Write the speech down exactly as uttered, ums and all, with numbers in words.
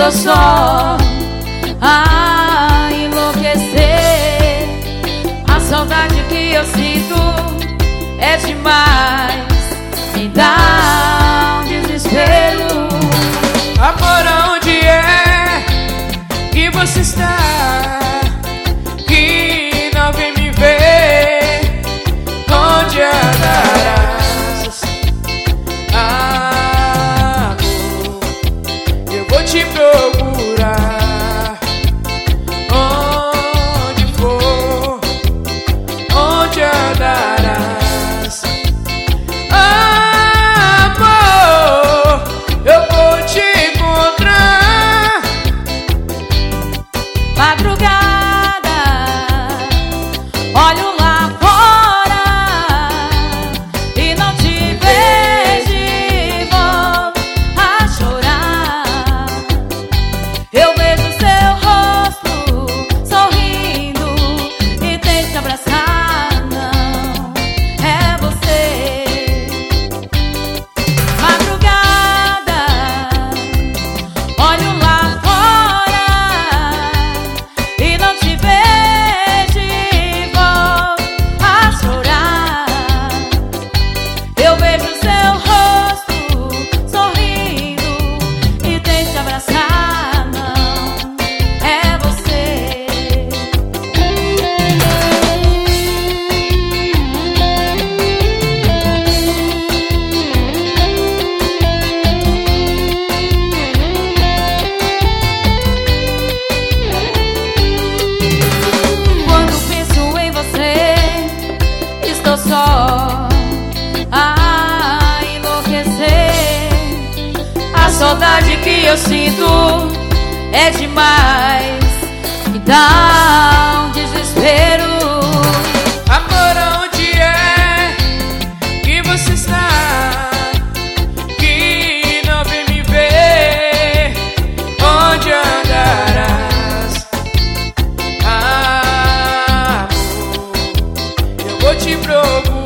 estou só a enlouquecer. A saudade que eu sinto é demais, me dá um desespero. Amor, aonde é que você está? Que não vem me ver. Onde andarás? Amor, eu vou te procurar. Onde for, onde andarás? Amor, eu vou te encontrar. Madrugada, olho lá fora e não te vejo e vou a chorar. Eu vejo seu rosto sorrindo e tento te abraçar, não é você. Madrugada, olho lá fora e não te vejo e vou a chorar. Eu vejo seu rosto sorrindo e tento te abraçar, não é você. Quando penso em você, estou só a enlouquecer. A saudade que eu sinto é demais, me dá um desespero. Amor, aonde é que você está? Que não vem me ver. Onde andarás? Amor, eu vou te procurar.